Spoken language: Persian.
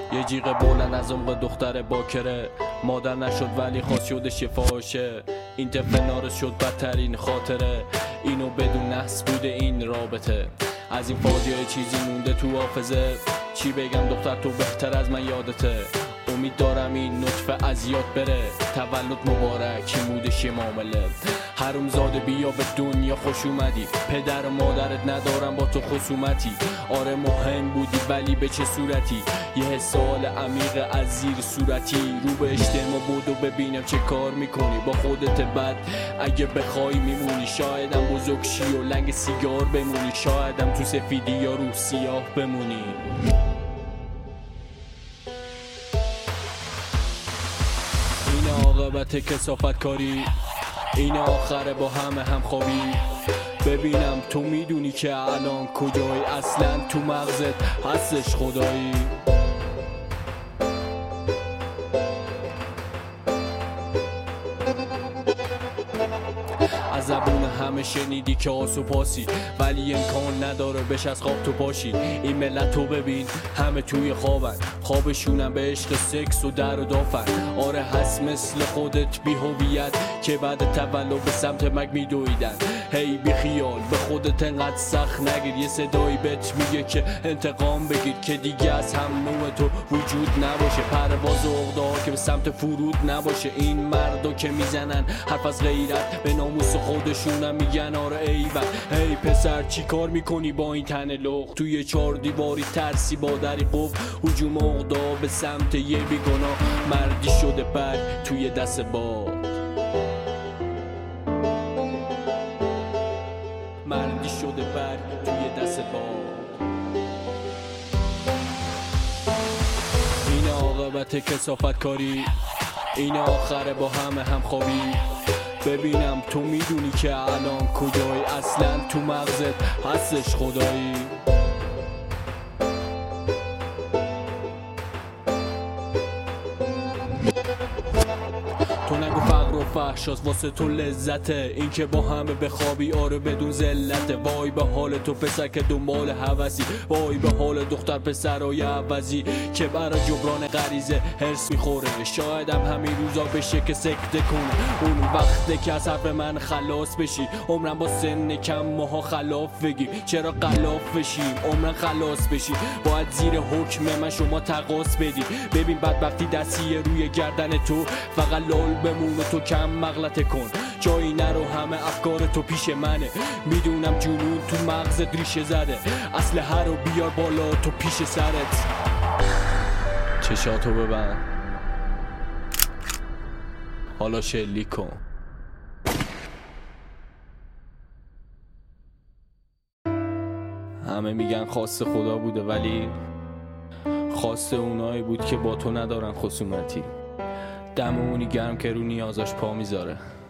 یه جیغ بلند از عمق دختر باکره، مادر نشد ولی خواست شدش فاحشه. این طفل نارس شد بدترین خاطره، اینو بدون نحس بوده این رابطه. از این فاجعه چیزی مونده تو حافظه، چی بگم دختر تو بهتر از من یادته. امید دارم این نطفه از یاد بره، تولد مبارک این بودش معامله. حروم زاده بیا به دنیا خوش اومدی، پدر و مادرت ندارم با تو خصومتی. آره مهم بودی ولی به چه صورتی، یه حسال عمیق از زیر صورتی. رو به اجتماع بود و ببینم چه کار میکنی با خودت بد. اگه بخوای میمونی، شایدم بزرگ شی و لنگ سیگار بمونی، شایدم تو سفیدی یا رو سیاه بمونی. این عاقبت کثافت کاری، این آخره با همه هم خوابی. ببینم تو میدونی که الان کجایی، اصلا تو مغزت هستش خدایی. از زبون همه شنیدی که آسو پاسی، ولی امکان نداره بش از خواب تو پاشی. این ملت تو ببین همه توی خوابن، خوابشونم به عشق سکس و در و دافن. آره هست مثل خودت بی هویت که بعد تولد به سمت مگ میدویدن. هی بی خیال به خودت انقدر سخت نگیر، یه صدایی بهت میگه که انتقام بگیر، که دیگه از هم نوع تو وجود نباشه. پرواز عقده‌ها که به سمت فرود نباشه. این مردو که میزنن حرف از غیرت، به ناموس خودشونم میگن آره ایول. هی پسر چی کار میکنی با این تن لخت، توی 4 دیواری ترسی با دری قفل. هجوم عقده‌ها به سمت یه بیگناه، مردی شده برگ توی دست باد. مردی شده برگ توی دست باد. این عاقبت کثافت کاری، این آخره با همه هم خوابی. ببینم تو میدونی که الان کجایی، اصلا تو مغزت هستش خدایی. تو نگو فقر و فحشاست واسه تو لذته، این که با همه بخوابی آره بدون ذلته. وای به حال تو پسر که دنبال هوسی، وای به حال دختر پسرای عوضی که برای جبران غریزه هرس میخوره. شایدم همین روزا بشه که سکته کنه، اون وقته که از حرف من خلاص بشی. عمرم با سن کم ماها خلاف بگیم، چرا غلاف بشیم عمرم خلاص بشی. باید زیر حکم من شما تقاص بدی. ببین بدبختی دستیه روی گردن تو، فقط لال بمونه تو کم مغلطه کن. جایی نرو همه افکار تو پیش منه، میدونم جنون تو مغزت ریشه زده. اسلحه رو بیار بالا تو پیش سرت، چشاتو ببند حالا شلیک کن. همه میگن خواست خدا بوده، ولی خواست اونایی بود که با تو ندارن خصومتی. دم اونی گرم که رو نیازاش پا میذاره.